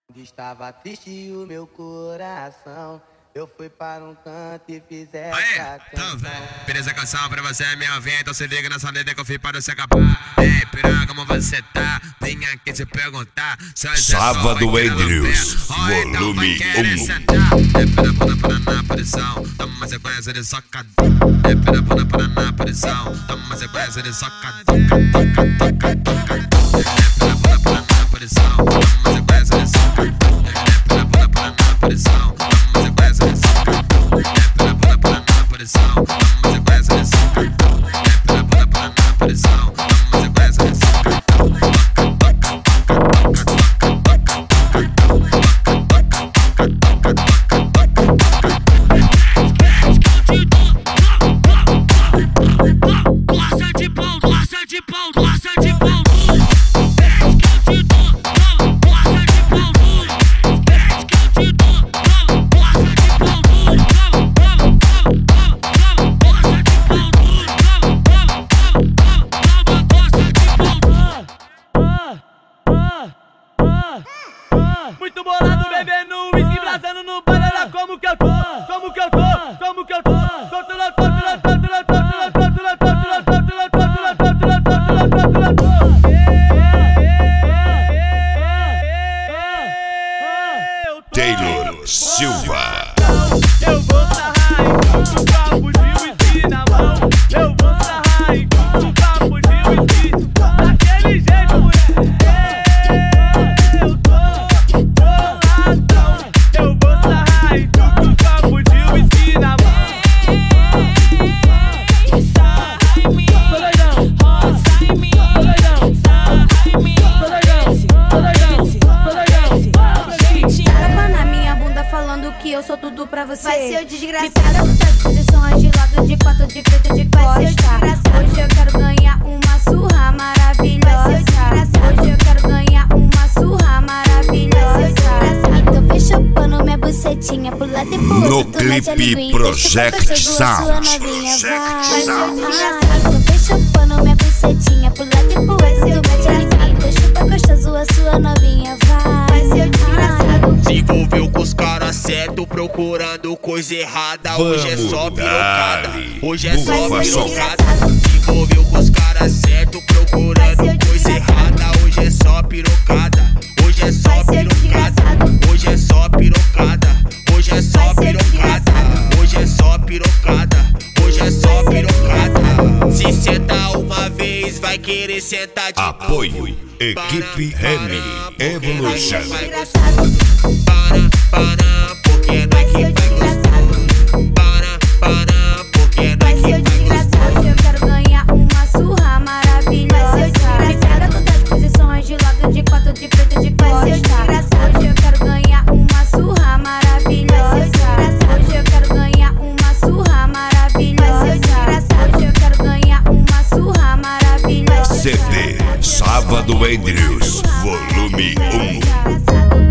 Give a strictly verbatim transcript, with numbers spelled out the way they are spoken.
Estava triste o meu coração, eu fui para um canto e fiz essa Aê, canção. então vem. Beleza, canção pra você, minha vinha. Então se liga nessa letra que eu fiz para você acabar. Ei, piranha, como você tá? Vim aqui te perguntar. Sábado Andrews, volume um. Depina, puna, paraná, posição. Toma uma sequência de socadão. Depina, puna, paraná, posição. Toma uma sequência de socadão. Depina, puna, paraná, posição. Toma uma sequência de socadão. Depina, puna, paraná, posição. Toma uma sequência de socadão. Depina, puna, paraná, posição. Toma uma sequência de socadão. Depina, puna, paraná, posição. Toma uma sequência de socadão. Gosta de pau, gosta de pau, gosta de pau. Muito bolado, bebendo uísque, brasando no banana. Como que eu tô? Como que eu tô? Como que eu tô? Tortura, tortura, tortura, tortura, tortura, tortura, tortura, tortura, tortura, tortura, tortura, tortura. Taylor Silva. Eu vou sarrar com um copo de uísque na mão. Eu vou sarrar com um copo de uísque daquele jeito, mulher. Eu tô boladão. Eu vou sarrar com um copo de uísque na mão. Sarra em mim, roça em mim, sarra em mim, desce, desce, Tapa na minha bunda falando que eu sou tudo pra você. Vai ser o desgraçado. Me pega com três posições de lado, de quatro, de frente, de costa. Vai ser o desgraçado. Hoje eu quero ganhar uma surra maravilhosa. Vai ser o desgraçado. Hoje eu quero ganhar uma surra maravilhosa. Então fecha o pano, minha bucetinha pro lado e pro No outro. Tu mete a clipe linguinha, Project deixa eu gostoso, a sua Sound. novinha vai. Project Vai ser o Sound. desgraçado. Então fecha o pano, minha bucetinha pro lado e pro outro. Tu mete a linguinha, deixa eu gostoso, a sua novinha vai. Vai ser o desgraçado. Se envolveu com os caras certo, procurando coisa errada. Hoje é só Vamos pirocada, dar-lhe. hoje é só Bufa som. pirocada. Se envolveu com os caras certo, procurando coisa errada. Hoje é só pirocada, hoje é só pirocada. Hoje é só pirocada, hoje é só pirocada. Hoje é só pirocada, hoje é só pirocada. Se sentar uma vez, vai querer sentar de novo. Apoio Equipe Remy Evolution. Para, para, porque não é que vai gostoso. Para, para, porque não é que vai gostoso. Hoje eu quero ganhar uma surra maravilhosa. Me pega todas as posições de lado, de quatro, de frente, de costa. Hoje eu quero ganhar uma surra maravilhosa. Hoje eu quero ganhar uma surra maravilhosa. Hoje eu quero ganhar uma surra maravilhosa. C D Sábado Andrews, volume um. Desgraçado.